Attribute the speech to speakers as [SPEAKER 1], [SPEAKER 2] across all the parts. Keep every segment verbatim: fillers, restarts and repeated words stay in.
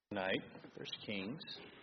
[SPEAKER 1] Night, First Kings.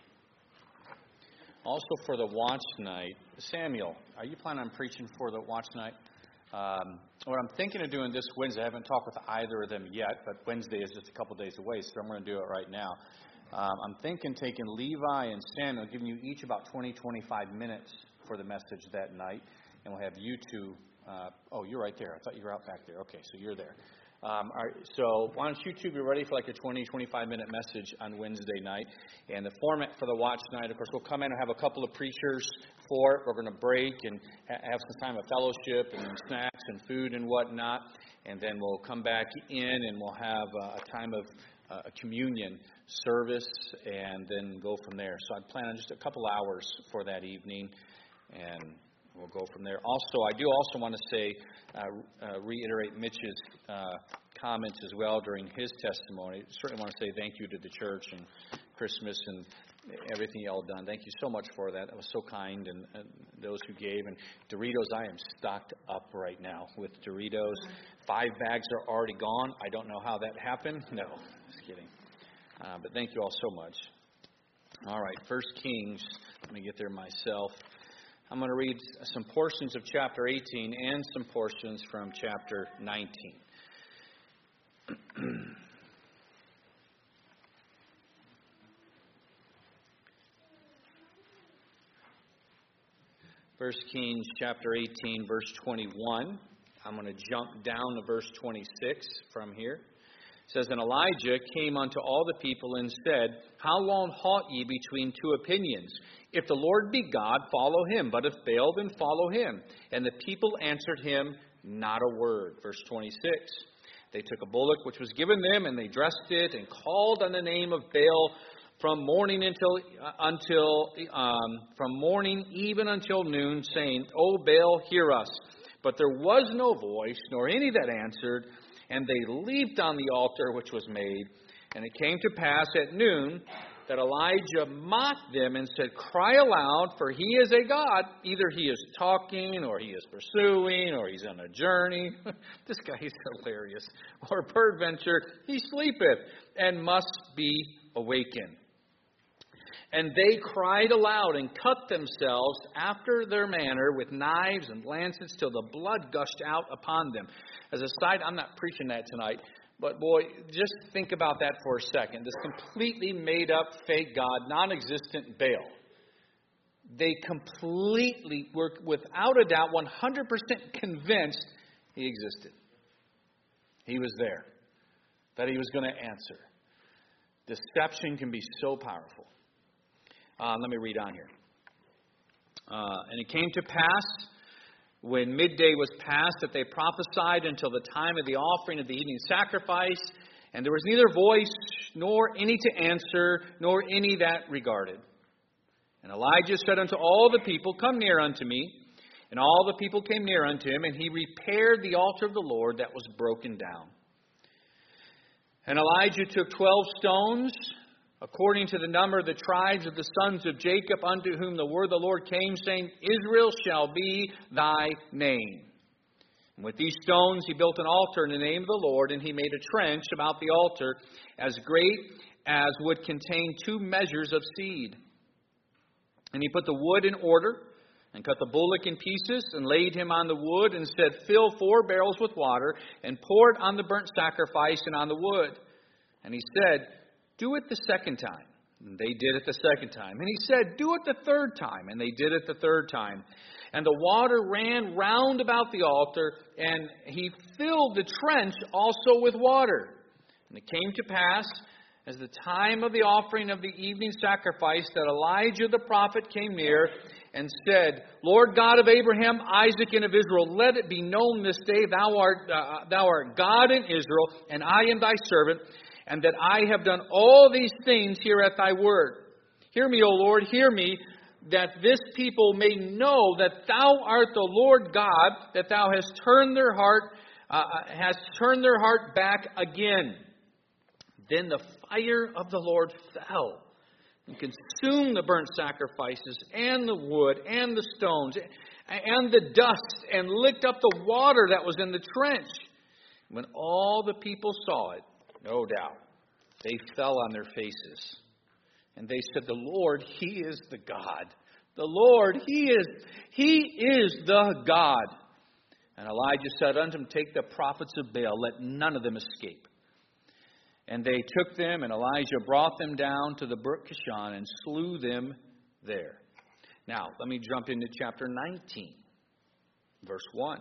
[SPEAKER 1] Also for the watch night, Samuel, are you planning on preaching for the watch night? Um, what I'm thinking of doing this Wednesday, I haven't talked with either of them yet, but Wednesday is just a couple days away, so I'm going to do it right now. Um, I'm thinking taking Levi and Samuel, giving you each about twenty, twenty-five minutes for the message that night, and we'll have you two. Uh, oh, you're right there. I thought you were out back there. Okay, so you're there. Um, all right, so why don't you two be ready for like a twenty, twenty-five minute message on Wednesday night. And the format for the watch night, of course, we'll come in and have a couple of preachers for it. We're going to break and ha- have some time of fellowship and snacks and food and whatnot. And then we'll come back in and we'll have uh, a time of uh, a communion service and then go from there. So I plan on just a couple hours for that evening, and we'll go from there. Also, I do also want to say, uh, uh, reiterate Mitch's uh, comments as well during his testimony. I certainly want to say thank you to the church and Christmas and everything y'all done. Thank you so much for that. That was so kind, and, and those who gave. And Doritos, I am stocked up right now with Doritos. Five bags are already gone. I don't know how that happened. No, just kidding. Uh, but thank you all so much. All right, First Kings. Let me get there myself. I'm going to read some portions of chapter eighteen and some portions from chapter nineteen. First Kings chapter eighteen, verse twenty-one. I'm going to jump down to verse twenty-six from here. It says, And Elijah came unto all the people and said, How long halt ye between two opinions? If the Lord be God, follow him. But if Baal, then follow him. And the people answered him not a word. Verse twenty-six. They took a bullock which was given them, and they dressed it, and called on the name of Baal from morning until uh, until um, from morning even until noon, saying, O Baal, hear us. But there was no voice, nor any that answered. And they leaped on the altar which was made. And it came to pass at noon that Elijah mocked them and said, Cry aloud, for he is a God. Either he is talking, or he is pursuing, or he's on a journey. This guy is hilarious. Or peradventure, he sleepeth, and must be awakened. And they cried aloud and cut themselves after their manner with knives and lancets till the blood gushed out upon them. As a side, I'm not preaching that tonight, but boy, just think about that for a second. This completely made up fake God, non-existent Baal. They completely were, without a doubt, one hundred percent convinced he existed. He was there, that he was going to answer. Deception can be so powerful. Uh, let me read on here. Uh, and it came to pass, when midday was past, that they prophesied until the time of the offering of the evening sacrifice, and there was neither voice, nor any to answer, nor any that regarded. And Elijah said unto all the people, Come near unto me. And all the people came near unto him, and he repaired the altar of the Lord that was broken down. And Elijah took twelve stones, according to the number of the tribes of the sons of Jacob, unto whom the word of the Lord came, saying, Israel shall be thy name. And with these stones he built an altar in the name of the Lord, and he made a trench about the altar as great as would contain two measures of seed. And he put the wood in order, and cut the bullock in pieces, and laid him on the wood, and said, Fill four barrels with water, and pour it on the burnt sacrifice and on the wood. And he said, Do it the second time. And they did it the second time. And he said, Do it the third time. And they did it the third time. And the water ran round about the altar, and he filled the trench also with water. And it came to pass, as the time of the offering of the evening sacrifice, that Elijah the prophet came near and said, Lord God of Abraham, Isaac, and of Israel, let it be known this day, thou art, uh, thou art God in Israel, and I am thy servant, and that I have done all these things here at thy word. Hear me, O Lord, hear me, that this people may know that thou art the Lord God, that thou hast turned their heart, uh, hast turned their heart back again. Then the fire of the Lord fell and consumed the burnt sacrifices and the wood and the stones and the dust, and licked up the water that was in the trench. When all the people saw it, no doubt, they fell on their faces. And they said, the Lord, He is the God. The Lord, He is, He is the God. And Elijah said unto them, take the prophets of Baal, let none of them escape. And they took them, and Elijah brought them down to the brook Kishon and slew them there. Now, let me jump into chapter nineteen, verse one.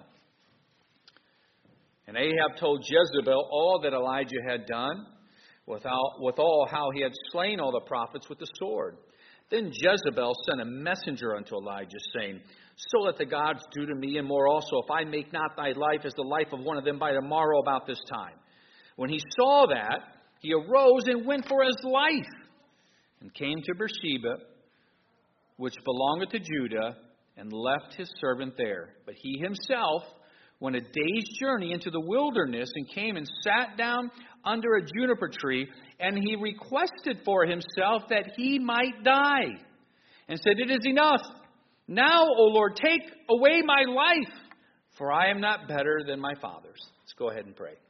[SPEAKER 1] And Ahab told Jezebel all that Elijah had done, without, with all how he had slain all the prophets with the sword. Then Jezebel sent a messenger unto Elijah, saying, so let the gods do to me and more also, if I make not thy life as the life of one of them by tomorrow about this time. When he saw that, he arose and went for his life, and came to Beersheba, which belongeth to Judah, and left his servant there. But he himself went a day's journey into the wilderness, and came and sat down under a juniper tree, and he requested for himself that he might die, and said, it is enough. Now, O Lord, take away my life, for I am not better than my fathers. Let's go ahead and pray.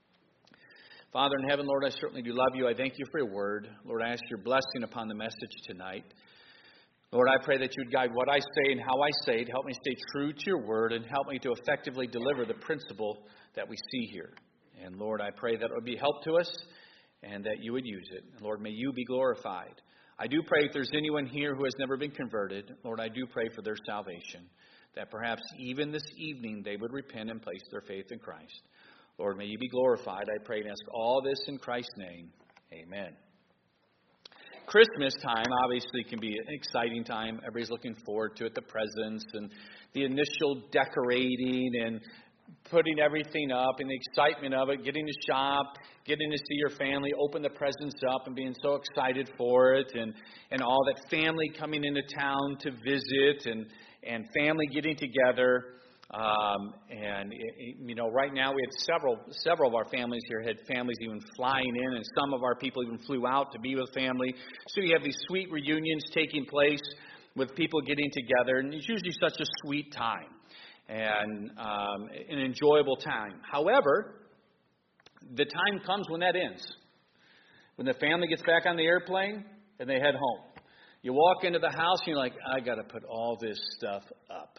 [SPEAKER 1] Father in heaven, Lord, I certainly do love you. I thank you for your word. Lord, I ask your blessing upon the message tonight. Lord, I pray that you would guide what I say and how I say it. Help me stay true to your word, and help me to effectively deliver the principle that we see here. And Lord, I pray that it would be help to us and that you would use it. And Lord, may you be glorified. I do pray if there's anyone here who has never been converted, Lord, I do pray for their salvation, that perhaps even this evening they would repent and place their faith in Christ. Lord, may you be glorified. I pray and ask all this in Christ's name. Amen. Christmas time obviously can be an exciting time. Everybody's looking forward to it, the presents and the initial decorating and putting everything up and the excitement of it, getting to shop, getting to see your family, open the presents up and being so excited for it, and, and all that family coming into town to visit and, and family getting together. Um, and, you know, right now we had several several of our families here had families even flying in, and some of our people even flew out to be with family. So you have these sweet reunions taking place with people getting together, and it's usually such a sweet time and um, an enjoyable time. However, the time comes when that ends, when the family gets back on the airplane and they head home. You walk into the house and you're like, I got to put all this stuff up.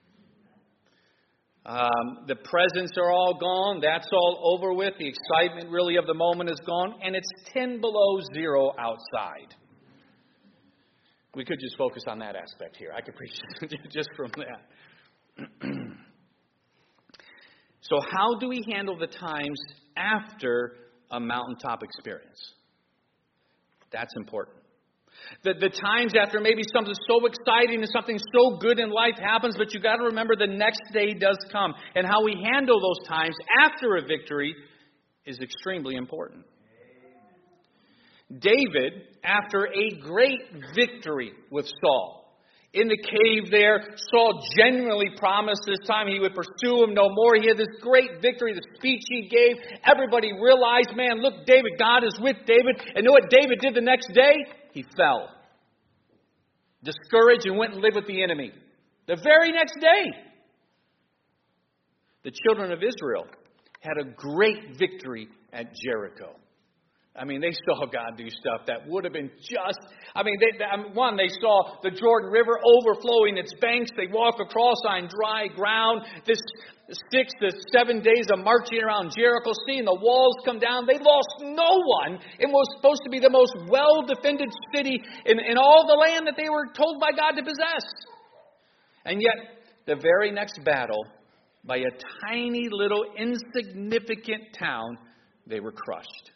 [SPEAKER 1] Um, the presents are all gone. That's all over with. The excitement really of the moment is gone. And it's ten below zero outside. We could just focus on that aspect here. I could preach just from that. So how do we handle the times after a mountaintop experience? That's important. The, the times after maybe something so exciting and something so good in life happens, but you got to remember the next day does come. And how we handle those times after a victory is extremely important. David, after a great victory with Saul, in the cave there, Saul genuinely promised this time he would pursue him no more. He had this great victory, the speech he gave. Everybody realized, man, look, David, God is with David. And you know what David did the next day? He fell. Discouraged and went and lived with the enemy. The very next day, the children of Israel had a great victory at Jericho. I mean, they saw God do stuff that would have been just... I mean, they, they, one, they saw the Jordan River overflowing its banks. They walk across on dry ground. This six to seven days of marching around Jericho, seeing the walls come down. They lost no one. It was supposed to be the most well-defended city in, in all the land that they were told by God to possess. And yet, the very next battle, by a tiny little insignificant town, they were crushed.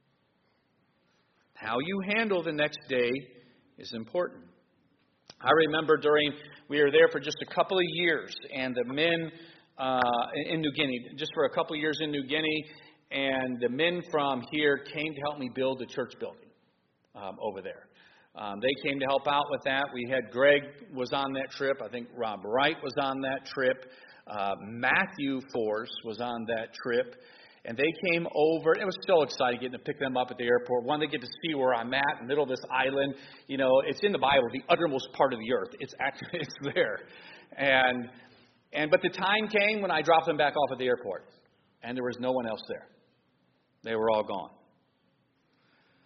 [SPEAKER 1] How you handle the next day is important. I remember during, we were there for just a couple of years, and the men uh, in New Guinea, just for a couple of years in New Guinea, and the men from here came to help me build a church building um, over there. Um, they came to help out with that. We had Greg was on that trip. I think Rob Wright was on that trip. Uh, Matthew Force was on that trip. And they came over. It was so exciting getting to pick them up at the airport. One, they get to see where I'm at in the middle of this island. You know, it's in the Bible, the uttermost part of the earth. It's actually it's there. And and but the time came when I dropped them back off at the airport, and there was no one else there. They were all gone.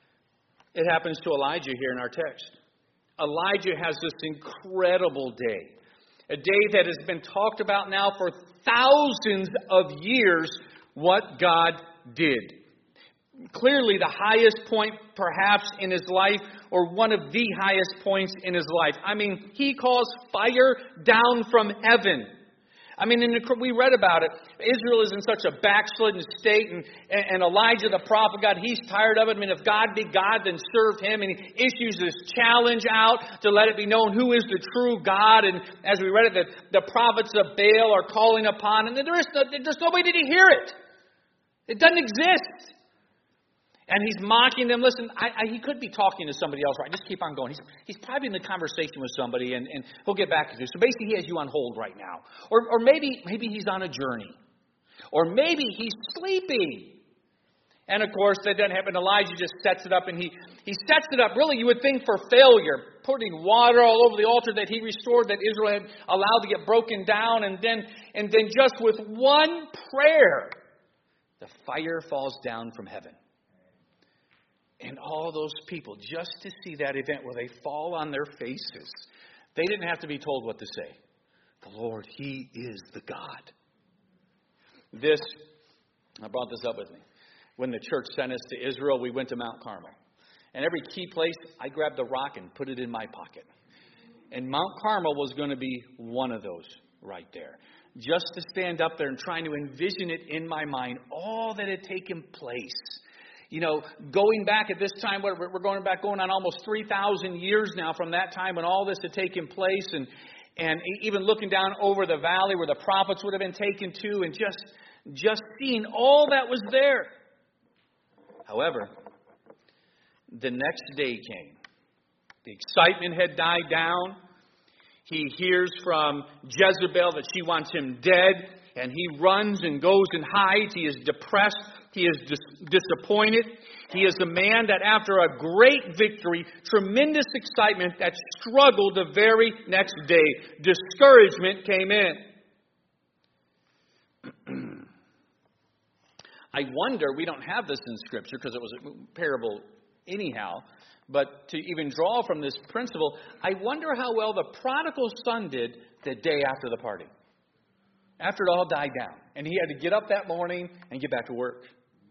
[SPEAKER 1] It happens to Elijah here in our text. Elijah has this incredible day. A day that has been talked about now for thousands of years, what God did. Clearly the highest point perhaps in his life, or one of the highest points in his life. I mean, he calls fire down from heaven. I mean, in the, we read about it. Israel is in such a backslidden state, and, and Elijah, the prophet God, he's tired of it. I mean, if God be God, then serve him. And he issues this challenge out to let it be known who is the true God. And as we read it, the, the prophets of Baal are calling upon him. And there is no, there's no way to hear it. It doesn't exist. And he's mocking them. Listen, I, I, he could be talking to somebody else, right? Just keep on going. He's, he's probably in the conversation with somebody, and, and he'll get back to you. So basically, he has you on hold right now. Or, or maybe, maybe he's on a journey. Or maybe he's sleeping. And of course, that doesn't happen. Elijah just sets it up, and he, he sets it up, really, you would think, for failure. Putting water all over the altar that he restored, that Israel had allowed to get broken down. And then, and then just with one prayer, the fire falls down from heaven. And all those people, just to see that event where they fall on their faces, they didn't have to be told what to say. The Lord, He is the God. This, I brought this up with me. When the church sent us to Israel, we went to Mount Carmel. And every key place, I grabbed a rock and put it in my pocket. And Mount Carmel was going to be one of those right there. Just to stand up there and trying to envision it in my mind, all that had taken place. You know, going back at this time, we're going back going on almost three thousand years now from that time when all this had taken place. And, and even looking down over the valley where the prophets would have been taken to, and just, just seeing all that was there. However, the next day came. The excitement had died down. He hears from Jezebel that she wants him dead. And he runs and goes and hides. He is depressed. He is dis- disappointed. He is a man that after a great victory, tremendous excitement, that struggled the very next day. Discouragement came in. I wonder, we don't have this in Scripture because it was a parable anyhow, but to even draw from this principle, I wonder how well the prodigal son did the day after the party. After it all died down. And he had to get up that morning and get back to work.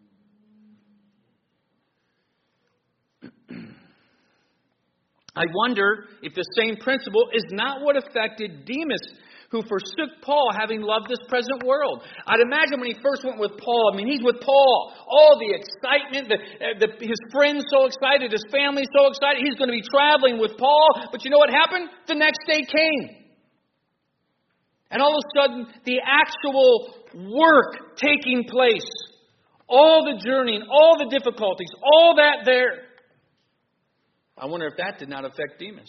[SPEAKER 1] I wonder if the same principle is not what affected Demas, who forsook Paul, having loved this present world. I'd imagine when he first went with Paul, I mean, he's with Paul. All the excitement, the, the, his friends so excited, his family so excited. He's going to be traveling with Paul. But you know what happened? The next day came. And all of a sudden, the actual work taking place, all the journeying, all the difficulties, all that there. I wonder if that did not affect Demas.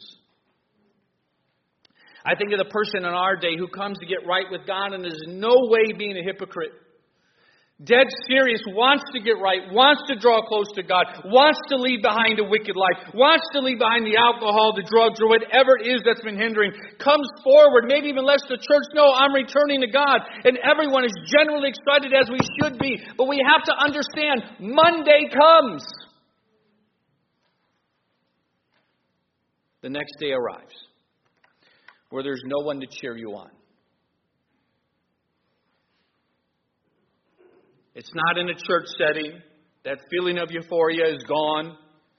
[SPEAKER 1] I think of the person in our day who comes to get right with God and is in no way being a hypocrite. Dead serious, wants to get right, wants to draw close to God, wants to leave behind a wicked life, wants to leave behind the alcohol, the drugs, or whatever it is that's been hindering, comes forward, maybe even lets the church know, I'm returning to God. And everyone is generally excited as we should be. But we have to understand, Monday comes. The next day arrives, where there's no one to cheer you on. It's not in a church setting. That feeling of euphoria is gone.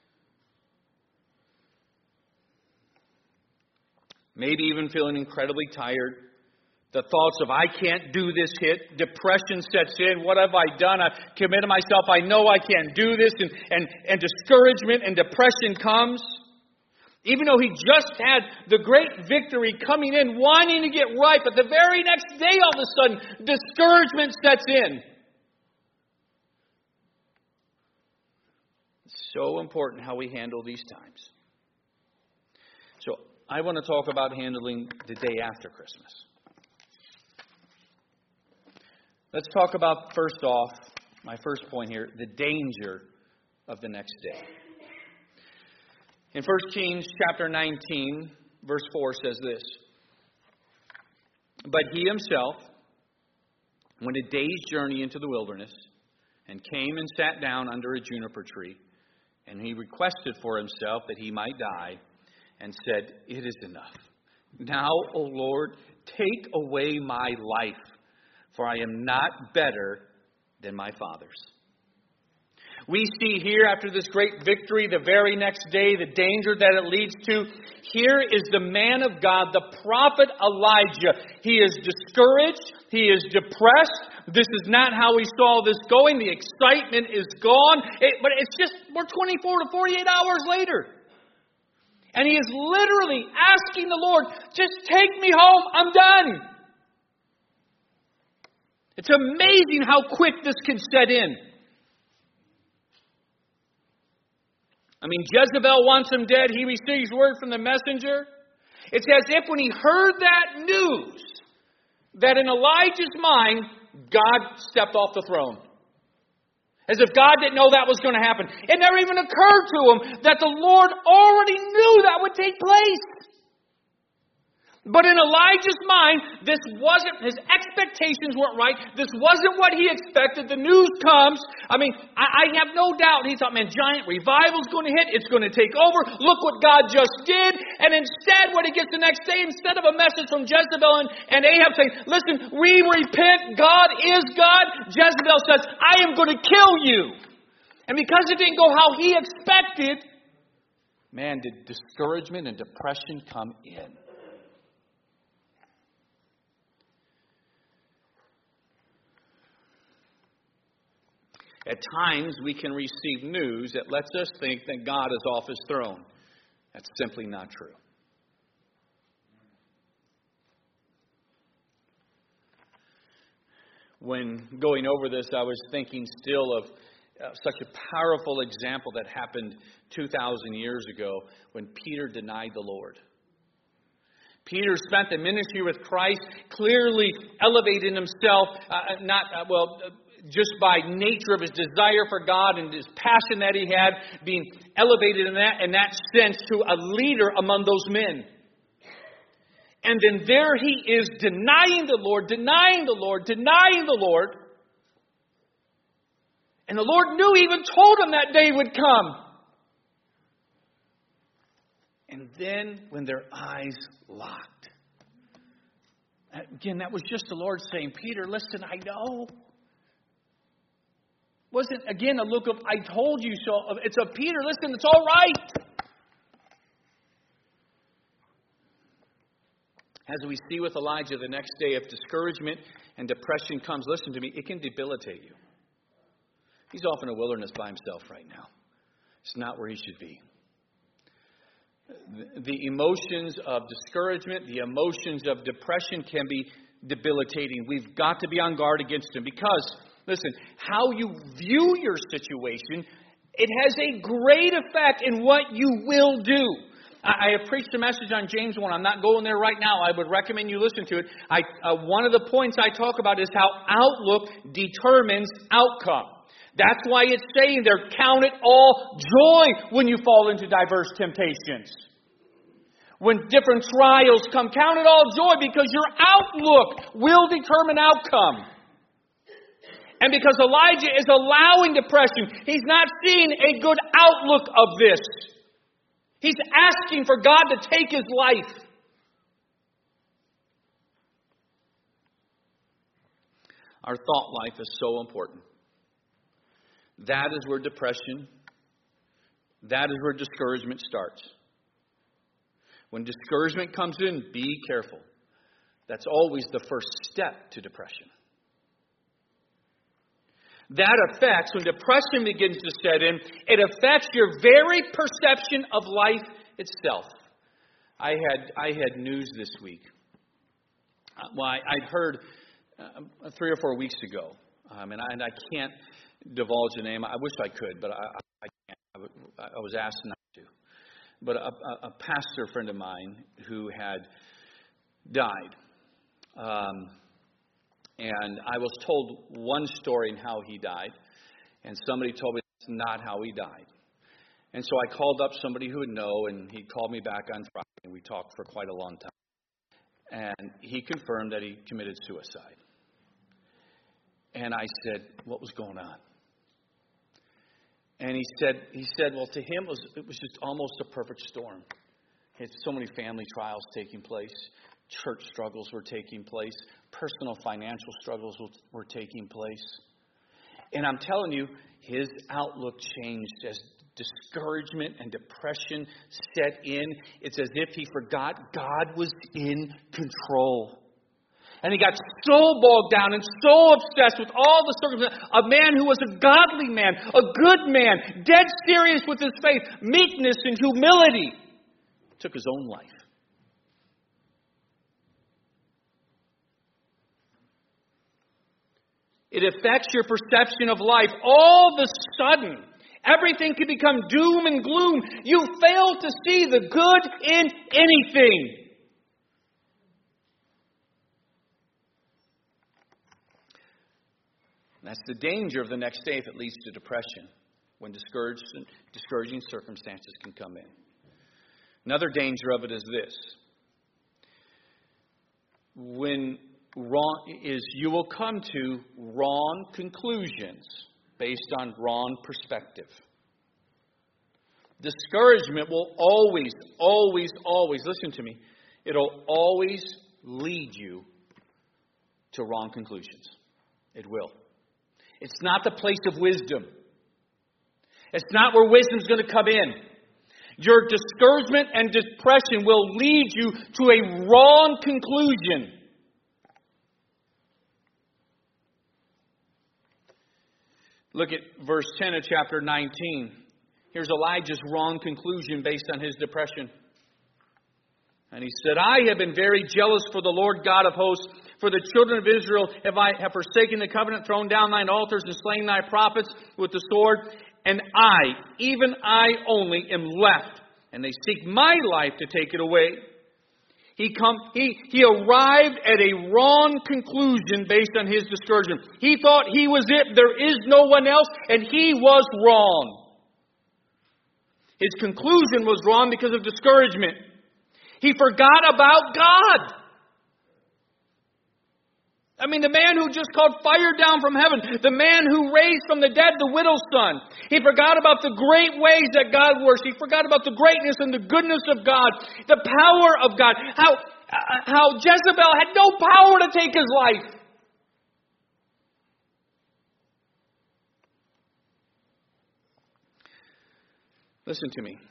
[SPEAKER 1] Maybe even feeling incredibly tired. The thoughts of, I can't do this hit. Depression sets in. What have I done? I've committed myself. I know I can't do this. And, and, and discouragement and depression comes. Even though he just had the great victory coming in, wanting to get right. But the very next day, all of a sudden, discouragement sets in. It's so important how we handle these times. So I want to talk about handling the day after Christmas. Let's talk about, first off, my first point here, the danger of the next day. In First Kings chapter nineteen, verse four says this. But he himself went a day's journey into the wilderness and came and sat down under a juniper tree And he requested for himself that he might die and said, "It is enough. Now, O Lord, take away my life, for I am not better than my fathers." We see here, after this great victory, the very next day, the danger that it leads to. Here is the man of God, the prophet Elijah. He is discouraged. He is depressed. This is not how he saw this going. The excitement is gone. It, but it's just, we're twenty-four to forty-eight hours later. And he is literally asking the Lord, just take me home. I'm done. It's amazing how quick this can set in. I mean, Jezebel wants him dead. He receives word from the messenger. It's as if when he heard that news, that in Elijah's mind, God stepped off the throne. As if God didn't know that was going to happen. It never even occurred to him that the Lord already knew that would take place. But in Elijah's mind, this wasn't, his expectations weren't right. This wasn't what he expected. The news comes. I mean, I, I have no doubt. He thought, man, giant revival's going to hit. It's going to take over. Look what God just did. And instead, what he gets the next day, instead of a message from Jezebel and, and Ahab saying, listen, we repent. God is God. Jezebel says, I am going to kill you. And because it didn't go how he expected, man, did discouragement and depression come in. At times, we can receive news that lets us think that God is off his throne. That's simply not true. When going over this, I was thinking still of uh, such a powerful example that happened two thousand years ago when Peter denied the Lord. Peter spent the ministry with Christ, clearly elevating himself, uh, not, uh, well, uh, just by nature of his desire for God and his passion that he had, being elevated in that, in that sense to a leader among those men. And then there he is denying the Lord, denying the Lord, denying the Lord. And the Lord knew, even told him that day would come. And then when their eyes locked. Again, that was just the Lord saying, Peter, listen, I know. Wasn't, again, a look of, I told you so. It's a Peter, listen, it's all right. As we see with Elijah the next day, if discouragement and depression comes, listen to me, it can debilitate you. He's off in a wilderness by himself right now. It's not where he should be. The emotions of discouragement, the emotions of depression can be debilitating. We've got to be on guard against them because, listen, how you view your situation, it has a great effect in what you will do. I have preached a message on James one. I'm not going there right now. I would recommend you listen to it. I, uh, one of the points I talk about is how outlook determines outcome. That's why it's saying there, count it all joy when you fall into diverse temptations. When different trials come, count it all joy because your outlook will determine outcome. And because Elijah is allowing depression, he's not seeing a good outlook of this. He's asking for God to take his life. Our thought life is so important. That is where depression, that is where discouragement starts. When discouragement comes in, be careful. That's always the first step to depression. That affects, when depression begins to set in, it affects your very perception of life itself. I had I had news this week. Well, I, I'd heard uh, three or four weeks ago, um, and, I, and I can't divulge the name. I wish I could, but I, I can't. I, I was asked not to. But a, a, a pastor friend of mine who had died. Um, and I was told one story in how he died. And somebody told me that's not how he died. And so I called up somebody who would know, and he called me back on Friday, and we talked for quite a long time. And he confirmed that he committed suicide. And I said, what was going on? And he said, he said, well, to him, it was, it was just almost a perfect storm. He had so many family trials taking place. Church struggles were taking place. Personal financial struggles were taking place. And I'm telling you, his outlook changed as discouragement and depression set in. It's as if he forgot God was in control. And he got so bogged down and so obsessed with all the circumstances. A man who was a godly man, a good man, dead serious with his faith, meekness and humility, took his own life. It affects your perception of life. All of a sudden, everything can become doom and gloom. You fail to see the good in anything. That's the danger of the next day if it leads to depression, when discouraged, discouraging circumstances can come in. Another danger of it is this. When wrong is you will come to wrong conclusions based on wrong perspective. Discouragement will always, always, always, listen to me, it'll always lead you to wrong conclusions. It will. It's not the place of wisdom. It's not where wisdom's going to come in. Your discouragement and depression will lead you to a wrong conclusion. Look at verse ten of chapter nineteen. Here's Elijah's wrong conclusion based on his depression. And he said, I have been very jealous for the Lord God of hosts. For the children of Israel have I have forsaken the covenant, thrown down thine altars, and slain thy prophets with the sword. And I, even I only, am left. And they seek my life to take it away. He come, he, he arrived at a wrong conclusion based on his discouragement. He thought he was it. There is no one else. And he was wrong. His conclusion was wrong because of discouragement. He forgot about God. I mean, the man who just called fire down from heaven. The man who raised from the dead the widow's son. He forgot about the great ways that God works. He forgot about the greatness and the goodness of God. The power of God. How, how Jezebel had no power to take his life. Listen to me.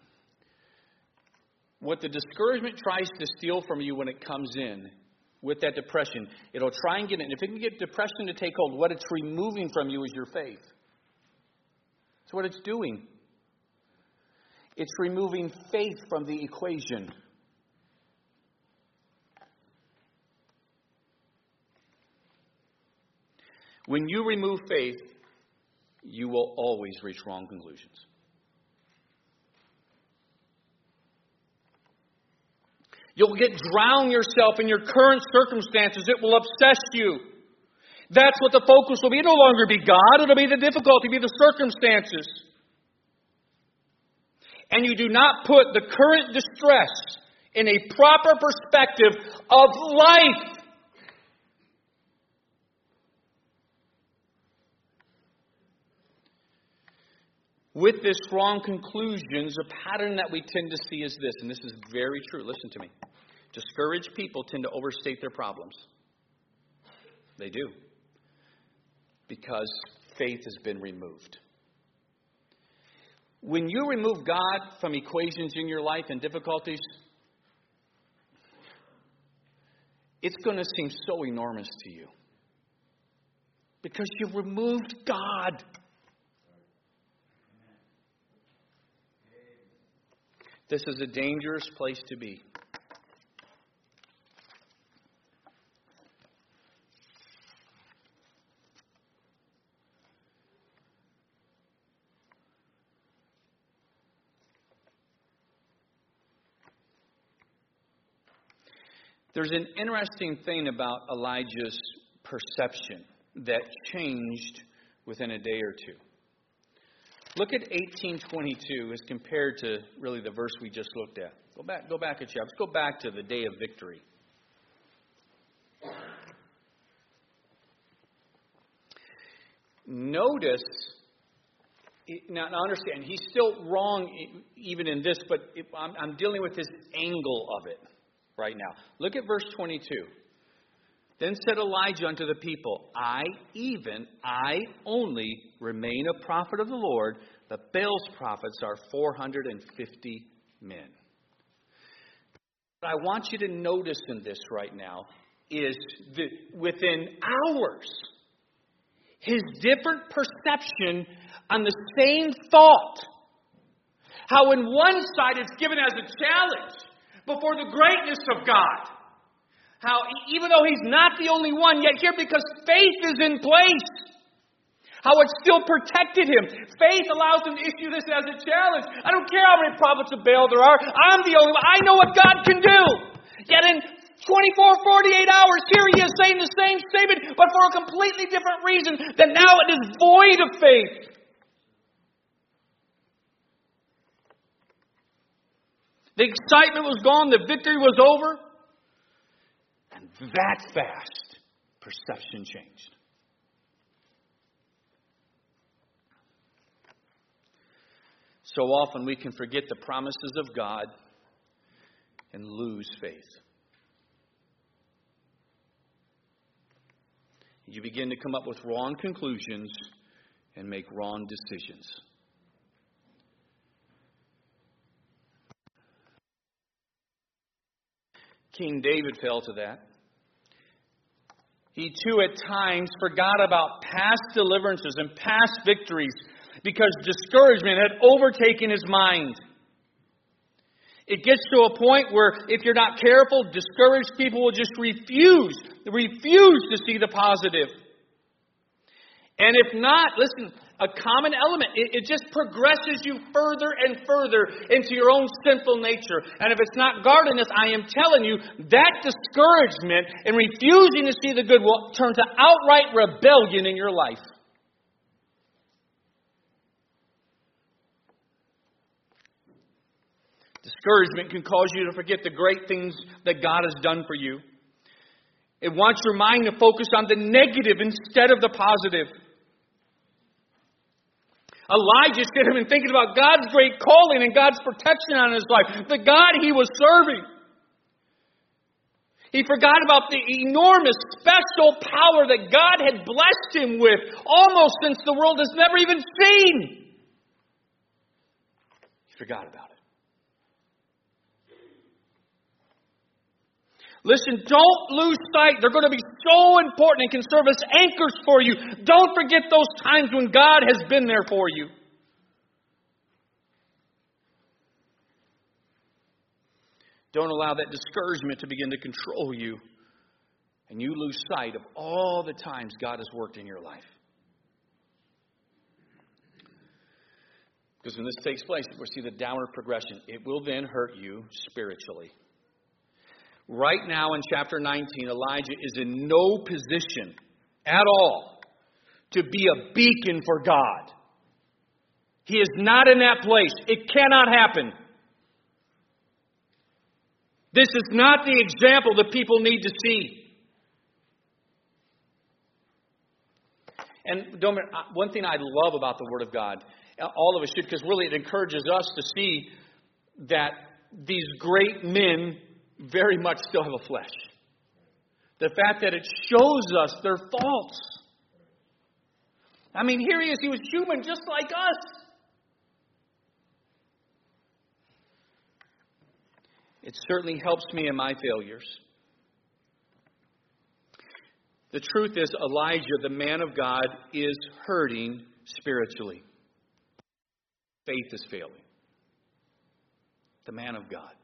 [SPEAKER 1] What the discouragement tries to steal from you when it comes in, with that depression, it'll try and get in. If it can get depression to take hold, what it's removing from you is your faith. That's what it's doing. It's removing faith from the equation. When you remove faith, you will always reach wrong conclusions. You'll get drown yourself in your current circumstances. It will obsess you. That's what the focus will be. It'll no longer be God. It'll be the difficulty, be the circumstances. And you do not put the current distress in a proper perspective of life. With this wrong conclusions, a pattern that we tend to see is this, and this is very true. Listen to me. Discouraged people tend to overstate their problems. They do. Because faith has been removed. When you remove God from equations in your life and difficulties, it's going to seem so enormous to you. Because you've removed God. This is a dangerous place to be. There's an interesting thing about Elijah's perception that changed within a day or two. Look at eighteen twenty-two as compared to really the verse we just looked at. Go back, go back a chapter. Let's go back to the day of victory. Notice now, now understand, he's still wrong even in this, but if I'm, I'm dealing with this angle of it right now. Look at verse twenty-two. Then said Elijah unto the people, I, even I only, remain a prophet of the Lord. The Baal's prophets are four hundred fifty men. What I want you to notice in this right now is that within hours, his different perception on the same thought. How in one side it's given as a challenge before the greatness of God. How even though he's not the only one, yet here because faith is in place. How it still protected him. Faith allows him to issue this as a challenge. I don't care how many prophets of Baal there are. I'm the only one. I know what God can do. Yet in twenty-four, forty-eight hours, here he is saying the same statement, but for a completely different reason, that now it is void of faith. The excitement was gone. The victory was over. And that fast, perception changed. So often we can forget the promises of God and lose faith. You begin to come up with wrong conclusions and make wrong decisions. King David fell to that. He too at times forgot about past deliverances and past victories because discouragement had overtaken his mind. It gets to a point where if you're not careful, discouraged people will just refuse, refuse to see the positive. And if not, listen, a common element, it, it just progresses you further and further into your own sinful nature. And if it's not godliness, I am telling you, that discouragement and refusing to see the good will turn to outright rebellion in your life. Discouragement can cause you to forget the great things that God has done for you. It wants your mind to focus on the negative instead of the positive. Elijah's sitting and thinking about God's great calling and God's protection on his life. The God he was serving. He forgot about the enormous special power that God had blessed him with almost since the world has never even seen. He forgot about it. Listen, don't lose sight. They're going to be so important and can serve as anchors for you. Don't forget those times when God has been there for you. Don't allow that discouragement to begin to control you, and you lose sight of all the times God has worked in your life. Because when this takes place, we'll see the downward progression. It will then hurt you spiritually. Right now in chapter nineteen, Elijah is in no position at all to be a beacon for God. He is not in that place. It cannot happen. This is not the example that people need to see. And don't, one thing I love about the Word of God, all of us should, because really it encourages us to see that these great men very much still have a flesh. The fact that it shows us their faults. I mean, here he is. He was human just like us. It certainly helps me in my failures. The truth is, Elijah, the man of God, is hurting spiritually. Faith is failing. The man of God.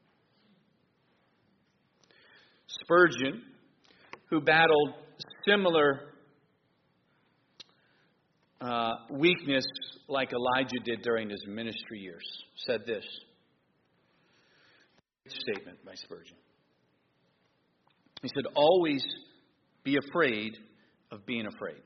[SPEAKER 1] Spurgeon, who battled similar uh, weakness like Elijah did during his ministry years, said this. Statement by Spurgeon. He said, always be afraid of being afraid.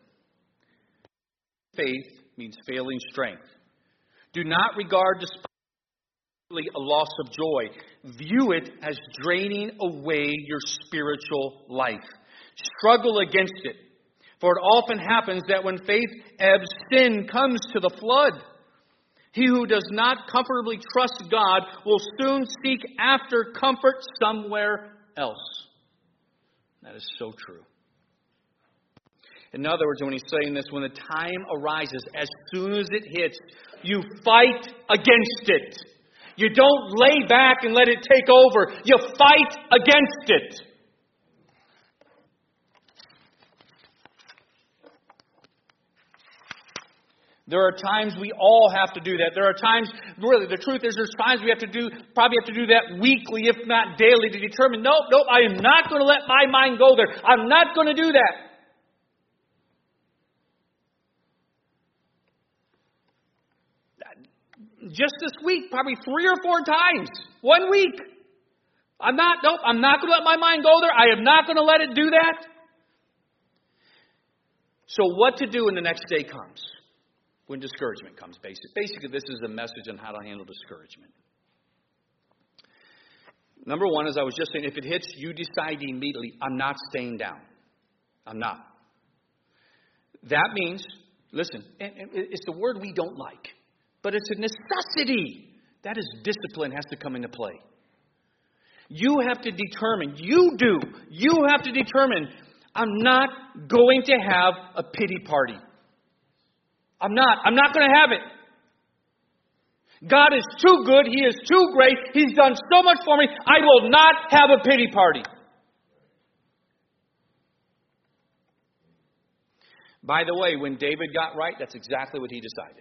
[SPEAKER 1] Faith means failing strength. Do not regard despitefully a loss of joy. View it as draining away your spiritual life. Struggle against it. For it often happens that when faith ebbs, sin comes to the flood. He who does not comfortably trust God will soon seek after comfort somewhere else. That is so true. In other words, when he's saying this, when the time arises, as soon as it hits, you fight against it. You don't lay back and let it take over. You fight against it. There are times we all have to do that. There are times, really, the truth is there's times we have to do, probably have to do that weekly, if not daily, to determine, nope, nope, I am not going to let my mind go there. I'm not going to do that. Just this week, probably three or four times. One week. I'm not, nope, I'm not going to let my mind go there. I am not going to let it do that. So what to do when the next day comes? When discouragement comes, basically. Basically, this is a message on how to handle discouragement. Number one, as I was just saying, if it hits, you decide immediately, I'm not staying down. I'm not. That means, listen, it's the word we don't like, but it's a necessity. That is, discipline has to come into play. You have to determine, you do, you have to determine, I'm not going to have a pity party. I'm not. I'm not going to have it. God is too good. He is too great. He's done so much for me. I will not have a pity party. By the way, when David got right, that's exactly what he decided.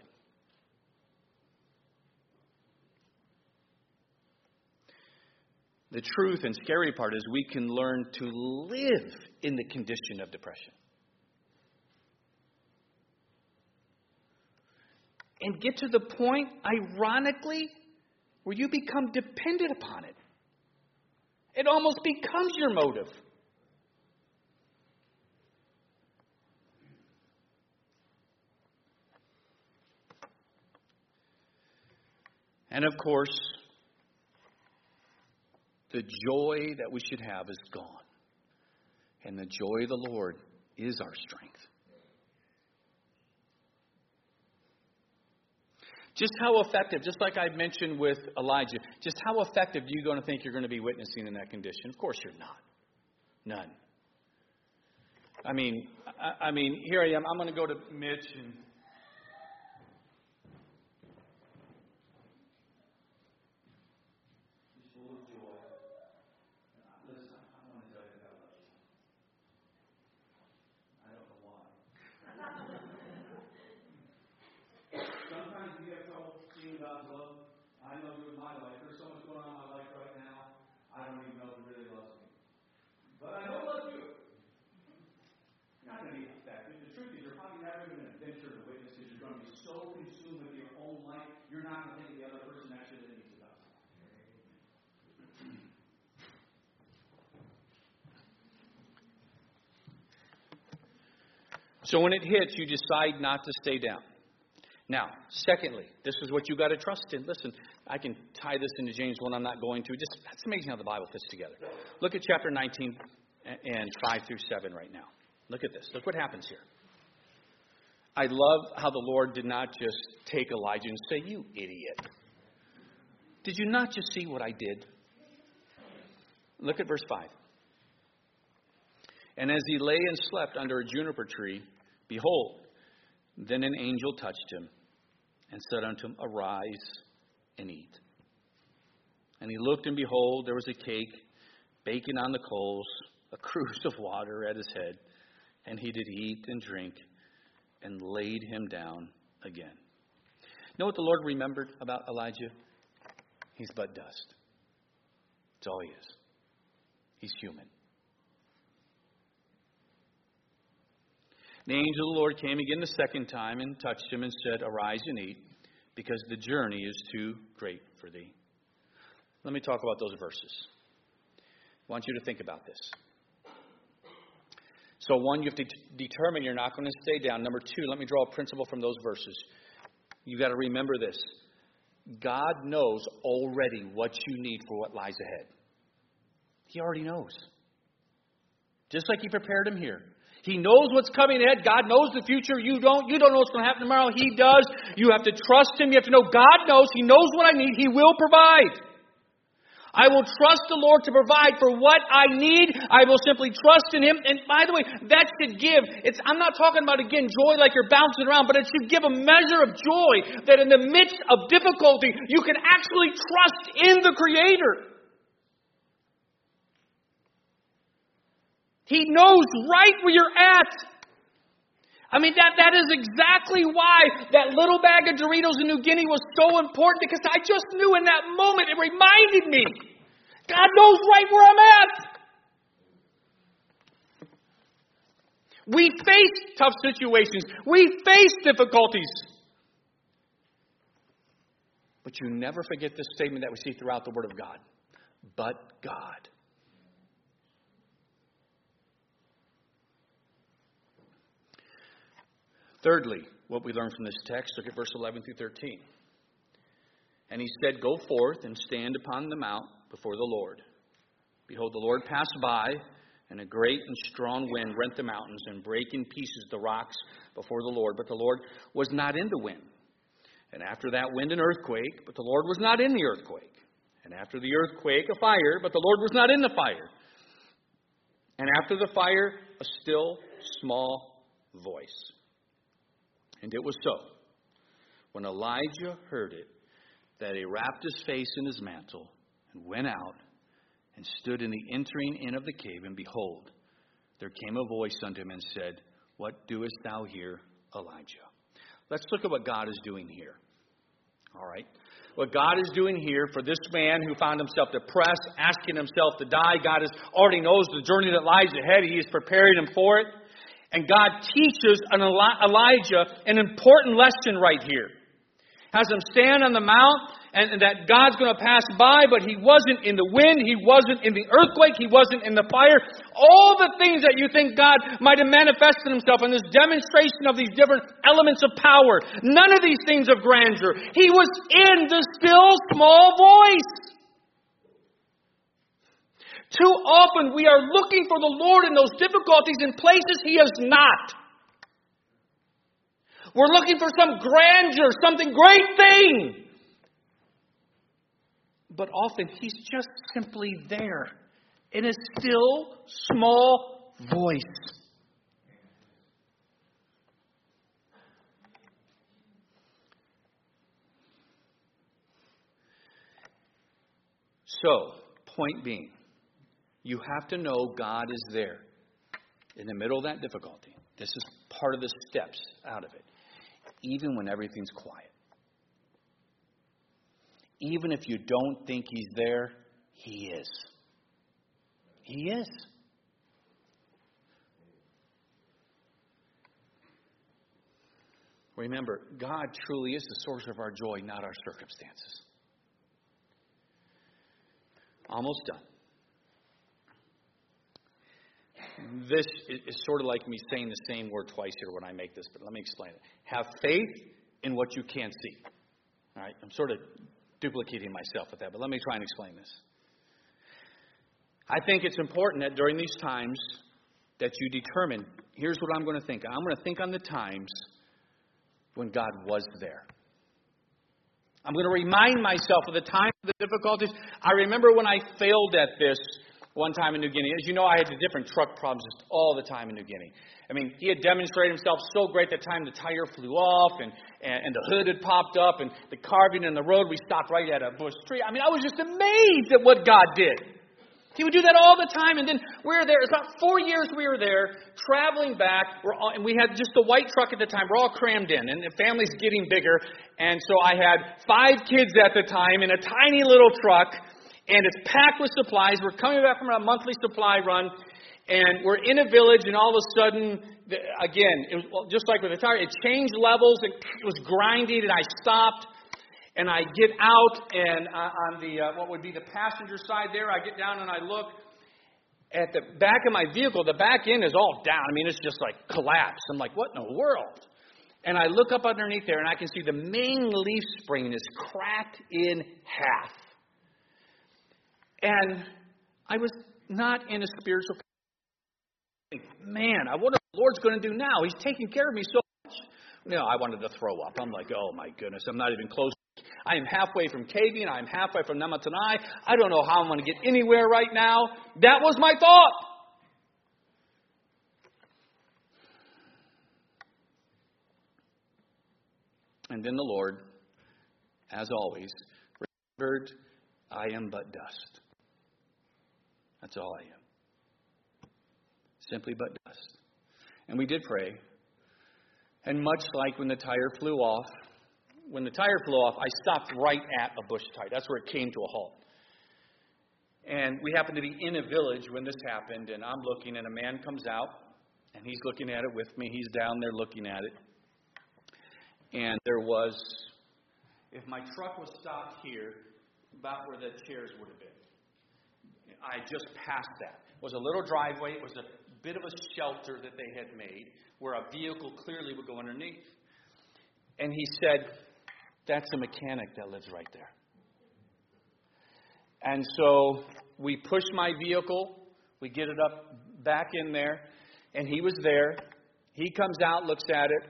[SPEAKER 1] The truth and scary part is we can learn to live in the condition of depression. And get to the point, ironically, where you become dependent upon it. It almost becomes your motive. And of course, the joy that we should have is gone. And the joy of the Lord is our strength. Just how effective, just like I mentioned with Elijah, just how effective are you going to think you're going to be witnessing in that condition? Of course you're not. None. I mean, I, I mean, here I am. I'm going to go to Mitch and so when it hits, you decide not to stay down. Now, secondly, this is what you got to trust in. Listen, I can tie this into James one. I'm not going to. Just that's amazing how the Bible fits together. Look at chapter nineteen and five through seven right now. Look at this. Look what happens here. I love how the Lord did not just take Elijah and say, "You idiot. Did you not just see what I did?" Look at verse five. And as he lay and slept under a juniper tree, behold, then an angel touched him and said unto him, Arise and eat. And he looked, and behold, there was a cake baking on the coals, a cruse of water at his head. And he did eat and drink and laid him down again. You know what the Lord remembered about Elijah? He's but dust. That's all he is. He's human. The angel of the Lord came again the second time and touched him and said, Arise and eat, because the journey is too great for thee. Let me talk about those verses. I want you to think about this. So one, you have to determine you're not going to stay down. Number two, let me draw a principle from those verses. You've got to remember this. God knows already what you need for what lies ahead. He already knows. Just like he prepared him here. He knows what's coming ahead. God knows the future. You don't. You don't know what's going to happen tomorrow. He does. You have to trust Him. You have to know God knows. He knows what I need. He will provide. I will trust the Lord to provide for what I need. I will simply trust in Him. And by the way, that should give. It's, I'm not talking about, again, joy like you're bouncing around, but it should give a measure of joy that in the midst of difficulty, you can actually trust in the Creator. He knows right where you're at. I mean, that, that is exactly why that little bag of Doritos in New Guinea was so important, because I just knew in that moment, it reminded me, God knows right where I'm at. We face tough situations. We face difficulties. But you never forget this statement that we see throughout the Word of God. But God. Thirdly, what we learn from this text, look at verse eleven through thirteen. And he said, Go forth and stand upon the mount before the Lord. Behold, the Lord passed by, and a great and strong wind rent the mountains and brake in pieces the rocks before the Lord. But the Lord was not in the wind. And after that wind, an earthquake, but the Lord was not in the earthquake. And after the earthquake, a fire, but the Lord was not in the fire. And after the fire, a still small voice. And it was so, when Elijah heard it, that he wrapped his face in his mantle and went out and stood in the entering in of the cave. And behold, there came a voice unto him and said, What doest thou here, Elijah? Let's look at what God is doing here. All right. What God is doing here for this man who found himself depressed, asking himself to die. God is, already knows the journey that lies ahead. He is preparing him for it. And God teaches an Elijah an important lesson right here. Has him stand on the mount, and, and that God's going to pass by, but he wasn't in the wind, he wasn't in the earthquake, he wasn't in the fire. All the things that you think God might have manifested himself in this demonstration of these different elements of power. None of these things of grandeur. He was in the still small voice. Too often we are looking for the Lord in those difficulties in places He is not. We're looking for some grandeur, something great thing. But often He's just simply there in a still small voice. So, point being, you have to know God is there in the middle of that difficulty. This is part of the steps out of it. Even when everything's quiet. Even if you don't think He's there, He is. He is. Remember, God truly is the source of our joy, not our circumstances. Almost done. This is sort of like me saying the same word twice here when I make this, but let me explain it. Have faith in what you can't see. All right, I'm sort of duplicating myself with that, but let me try and explain this. I think it's important that during these times that you determine, here's what I'm going to think. I'm going to think on the times when God was there. I'm going to remind myself of the times of the difficulties. I remember when I failed at this one time in New Guinea. As you know, I had the different truck problems just all the time in New Guinea. I mean, he had demonstrated himself so great that time the tire flew off and, and, and the hood had popped up and the carving in the road, we stopped right at a bush tree. I mean, I was just amazed at what God did. He would do that all the time. And then we were there. It's about four years we were there, traveling back. We're all, and we had just the white truck at the time. We're all crammed in. And the family's getting bigger. And so I had five kids at the time in a tiny little truck. And it's packed with supplies. We're coming back from a monthly supply run. And we're in a village. And all of a sudden, the, again, it was well, just like with the tire, it changed levels. And it was grinding. And I stopped. And I get out, and uh, on the uh, what would be the passenger side there, I get down and I look at the back of my vehicle. The back end is all down. I mean, it's just like collapsed. I'm like, what in the world? And I look up underneath there, and I can see the main leaf spring is cracked in half. And I was not in a spiritual. Man, I wonder the Lord's going to do now? He's taking care of me so much. You know, I wanted to throw up. I'm like, oh my goodness, I'm not even close. I am halfway from Kavian. I'm halfway from Namatanai. I don't know how I'm going to get anywhere right now. That was my thought. And then the Lord, as always, remembered, I am but dust. That's all I am. Simply but dust. And we did pray. And much like when the tire flew off, when the tire flew off, I stopped right at a bush tire. That's where it came to a halt. And we happened to be in a village when this happened, and I'm looking, and a man comes out, and he's looking at it with me. He's down there looking at it. And there was, if my truck was stopped here, about where the chairs would have been. I just passed that. It was a little driveway. It was a bit of a shelter that they had made where a vehicle clearly would go underneath. And he said, that's a mechanic that lives right there. And so we push my vehicle. We get it up back in there. And he was there. He comes out, looks at it.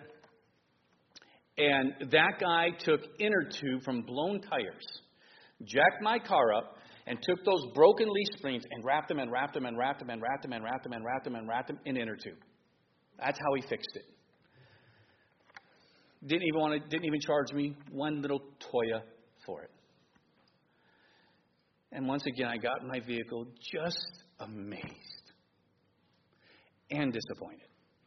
[SPEAKER 1] And that guy took inner tube from blown tires, jacked my car up, and took those broken leaf springs and wrapped them and wrapped them and wrapped them and wrapped them and wrapped them and wrapped them and wrapped them in inner tube. That's how he fixed it. Didn't even want to, didn't even charge me one little toya for it. And once again, I got in my vehicle just amazed and disappointed.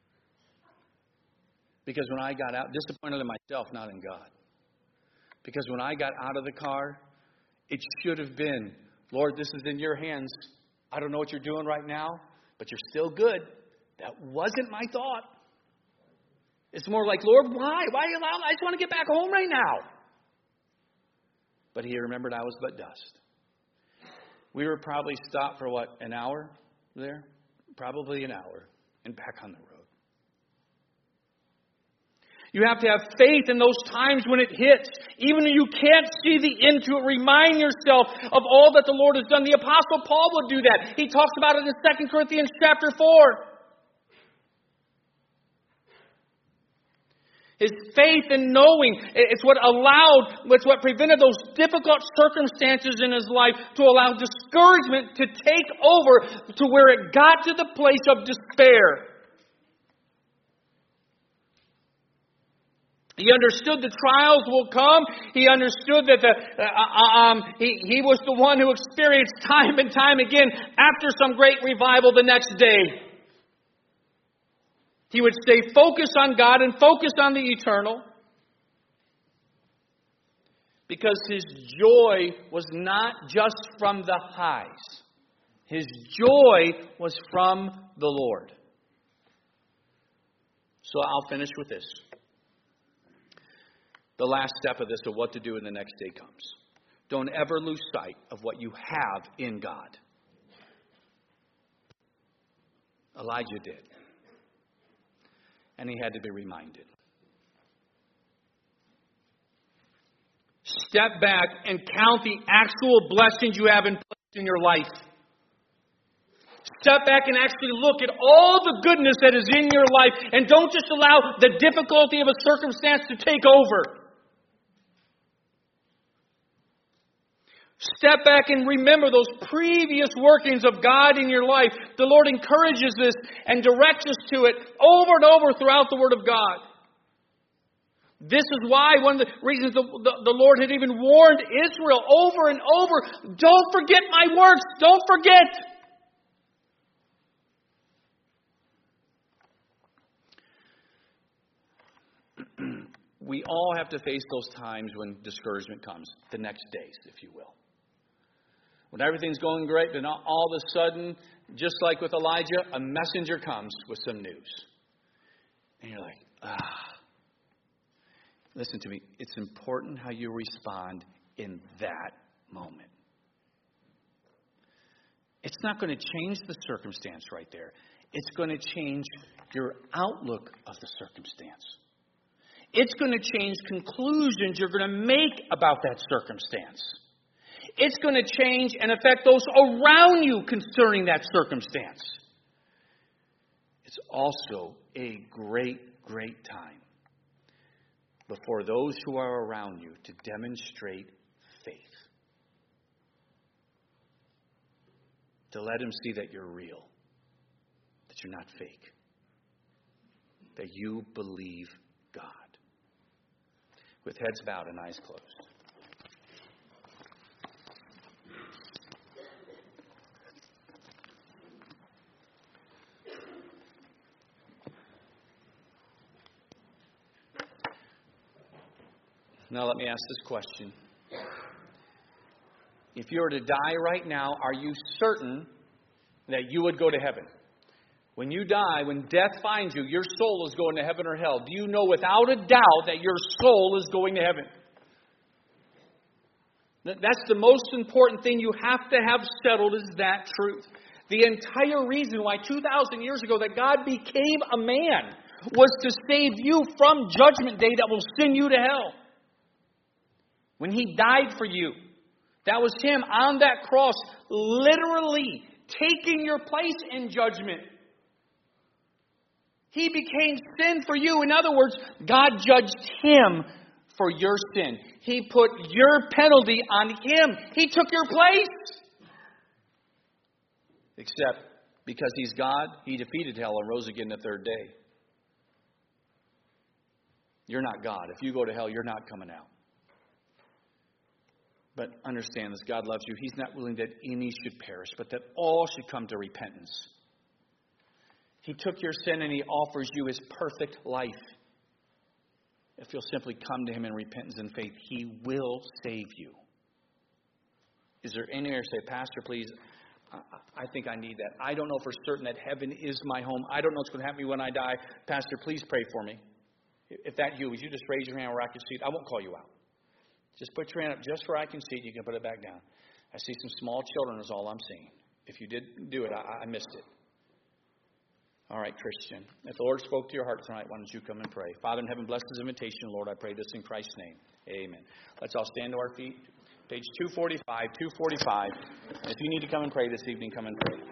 [SPEAKER 1] Because when I got out, disappointed in myself, not in God. Because when I got out of the car, it should have been, Lord, this is in your hands. I don't know what you're doing right now, but you're still good. That wasn't my thought. It's more like, Lord, why? Why are you allowing? I just want to get back home right now. But he remembered I was but dust. We were probably stopped for what, an hour there? Probably an hour. And back on the road. You have to have faith in those times when it hits. Even when you can't see the end to it, remind yourself of all that the Lord has done. The Apostle Paul would do that. He talks about it in Second Corinthians chapter four. His faith in knowing, it's what allowed, it's what prevented those difficult circumstances in his life to allow discouragement to take over to where it got to the place of despair. He understood the trials will come. He understood that the uh, um, he, he was the one who experienced time and time again after some great revival the next day. He would stay focused on God and focused on the eternal. Because his joy was not just from the highs. His joy was from the Lord. So I'll finish with this. The last step of this of what to do when the next day comes. Don't ever lose sight of what you have in God. Elijah did. And he had to be reminded. Step back and count the actual blessings you have in place in your life. Step back and actually look at all the goodness that is in your life. And don't just allow the difficulty of a circumstance to take over. Step back and remember those previous workings of God in your life. The Lord encourages this and directs us to it over and over throughout the Word of God. This is why one of the reasons the, the, the Lord had even warned Israel over and over, don't forget my works, don't forget. We all have to face those times when discouragement comes, the next days, if you will. When everything's going great, then all of a sudden, just like with Elijah, a messenger comes with some news. And you're like, ah. Listen to me. It's important how you respond in that moment. It's not going to change the circumstance right there. It's going to change your outlook of the circumstance. It's going to change conclusions you're going to make about that circumstance. It's going to change and affect those around you concerning that circumstance. It's also a great, great time before those who are around you to demonstrate faith. To let them see that you're real, that you're not fake, that you believe God. With heads bowed and eyes closed. Now let me ask this question. If you were to die right now, are you certain that you would go to heaven? When you die, when death finds you, your soul is going to heaven or hell. Do you know without a doubt that your soul is going to heaven? That's the most important thing you have to have settled, is that truth. The entire reason why two thousand years ago that God became a man was to save you from judgment day that will send you to hell. When He died for you, that was Him on that cross, literally taking your place in judgment. He became sin for you. In other words, God judged Him for your sin. He put your penalty on Him. He took your place. Except because He's God, He defeated hell and rose again the third day. You're not God. If you go to hell, you're not coming out. But understand this, God loves you. He's not willing that any should perish, but that all should come to repentance. He took your sin and He offers you His perfect life. If you'll simply come to Him in repentance and faith, He will save you. Is there any here say, Pastor, please, I think I need that. I don't know for certain that heaven is my home. I don't know what's going to happen to me when I die. Pastor, please pray for me. If that's you, would you just raise your hand where I can see it? I won't call you out. Just put your hand up just where I can see it. You can put it back down. I see some small children is all I'm seeing. If you did do it, I, I missed it. All right, Christian. If the Lord spoke to your heart tonight, why don't you come and pray? Father in heaven, bless this invitation, Lord. I pray this in Christ's name. Amen. Let's all stand to our feet. Page two forty-five, two forty-five. If you need to come and pray this evening, come and pray.